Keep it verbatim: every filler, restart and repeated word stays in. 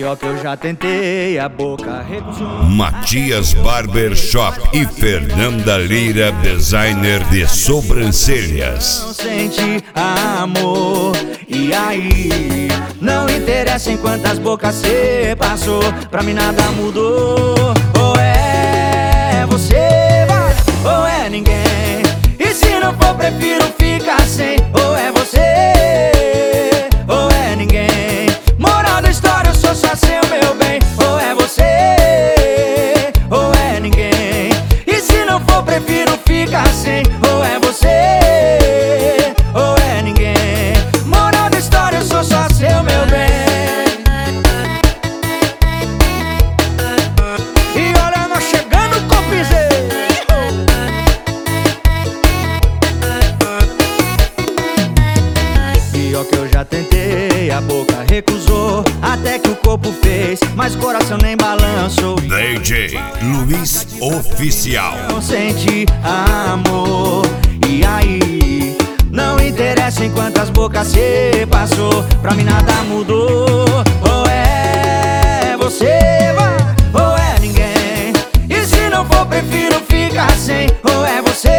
Pior que eu já tentei, a boca recusou. Matias Barbershop e Fernanda Lira, designer de sobrancelhas. Não sente amor, e aí? Não interessa em quantas bocas cê passou, pra mim nada mudou. Ou é você, vai, ou é ninguém. E se não for, prefiro ficar sem. Ou é você, ou é ninguém. Moral da história, eu sou só seu, meu bem. Ou é você, ou é ninguém. E se não for, prefiro ficar sem. Ou é você, ou é ninguém. Moral da história, eu sou só seu, meu bem. E olha nós chegando com o piseiro. Pior que eu já tentei, a boca recusou. Até que o corpo fez, mas o coração nem balançou. D J Luiz Oficial. Não sente amor, e aí? Não interessa em quantas bocas cê passou, pra mim nada mudou. Ou é você, vai, ou é ninguém. E se não for, prefiro ficar sem. Ou é você,